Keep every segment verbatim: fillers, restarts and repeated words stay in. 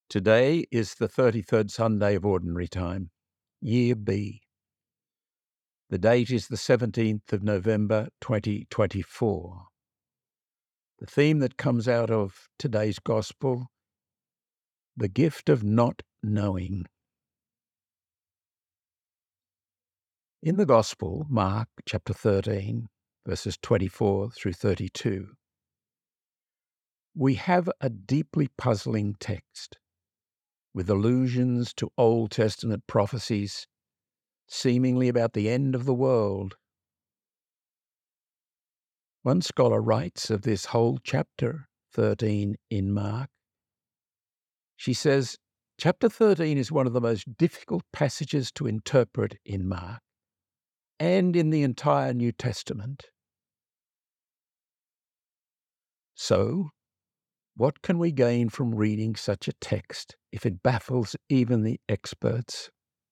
Today is the thirty-third Sunday of Ordinary Time, Year B. The date is the seventeenth of November, twenty twenty-four. The theme that comes out of today's Gospel, the gift of not knowing. In the Gospel, Mark chapter thirteen, verses twenty-four through thirty-two, we have a deeply puzzling text with allusions to Old Testament prophecies seemingly about the end of the world. One scholar writes of this whole chapter thirteen in Mark. She says, chapter thirteen is one of the most difficult passages to interpret in Mark and in the entire New Testament. So, what can we gain from reading such a text if it baffles even the experts?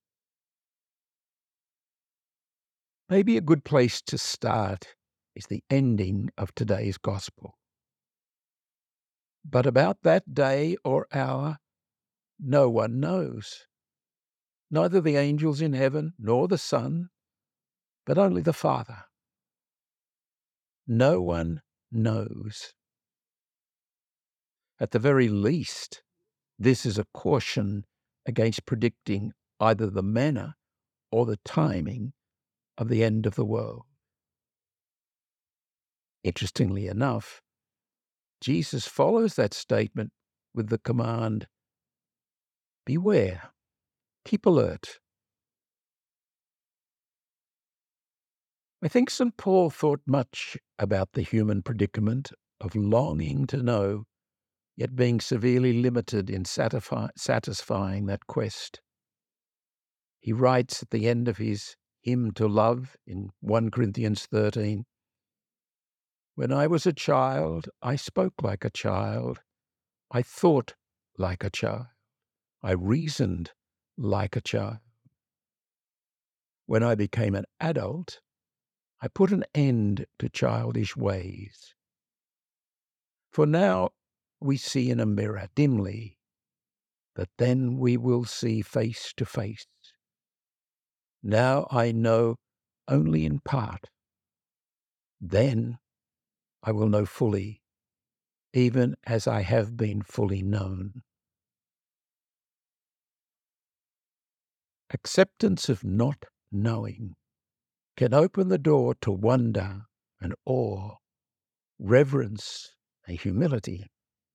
Maybe a good place to start is the ending of today's Gospel. But about that day or hour, no one knows. Neither the angels in heaven nor the Son, but only the Father. No one knows. At the very least, this is a caution against predicting either the manner or the timing of the end of the world. Interestingly enough, Jesus follows that statement with the command, beware, keep alert. I think Saint Paul thought much about the human predicament of longing to know, yet being severely limited in satisfy, satisfying that quest. He writes at the end of his hymn to love in First Corinthians thirteen, when I was a child, I spoke like a child, I thought like a child, I reasoned like a child. When I became an adult, I put an end to childish ways. For now we see in a mirror dimly, but then we will see face to face. Now I know only in part. Then I will know fully, even as I have been fully known. Acceptance of not knowing can open the door to wonder and awe, reverence and humility.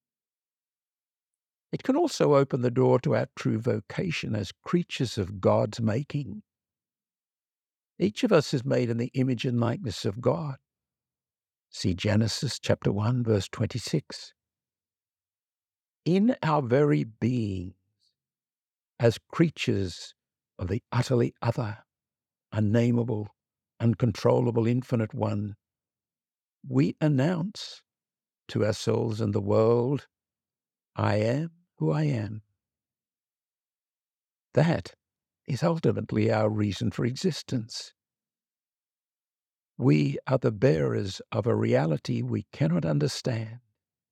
It can also open the door to our true vocation as creatures of God's making. Each of us is made in the image and likeness of God. See Genesis chapter one, verse twenty-six. In our very being, as creatures of the utterly other, unnameable, uncontrollable, infinite one, we announce to ourselves and the world, I am who I am. That is ultimately our reason for existence. We are the bearers of a reality we cannot understand.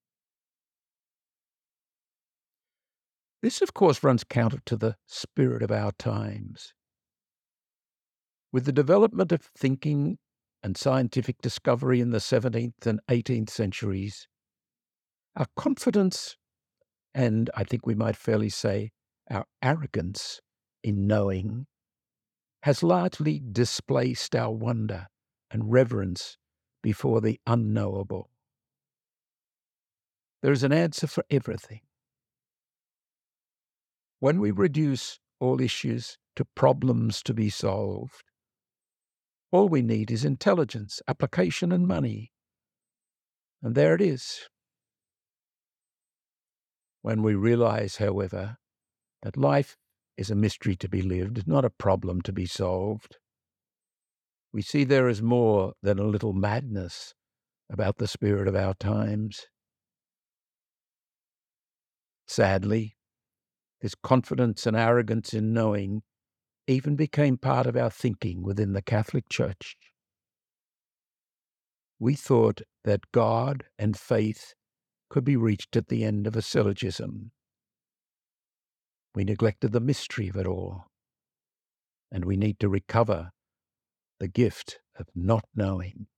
This, of course, runs counter to the spirit of our times. With the development of thinking and scientific discovery in the seventeenth and eighteenth centuries, our confidence, and I think we might fairly say our arrogance in knowing, has largely displaced our wonder and reverence before the unknowable. There is an answer for everything. When we reduce all issues to problems to be solved, all we need is intelligence, application, and money. And there it is. When we realize, however, that life is a mystery to be lived, not a problem to be solved, we see there is more than a little madness about the spirit of our times. Sadly, this confidence and arrogance in knowing even became part of our thinking within the Catholic Church. We thought that God and faith could be reached at the end of a syllogism. We neglected the mystery of it all, and we need to recover the gift of not knowing.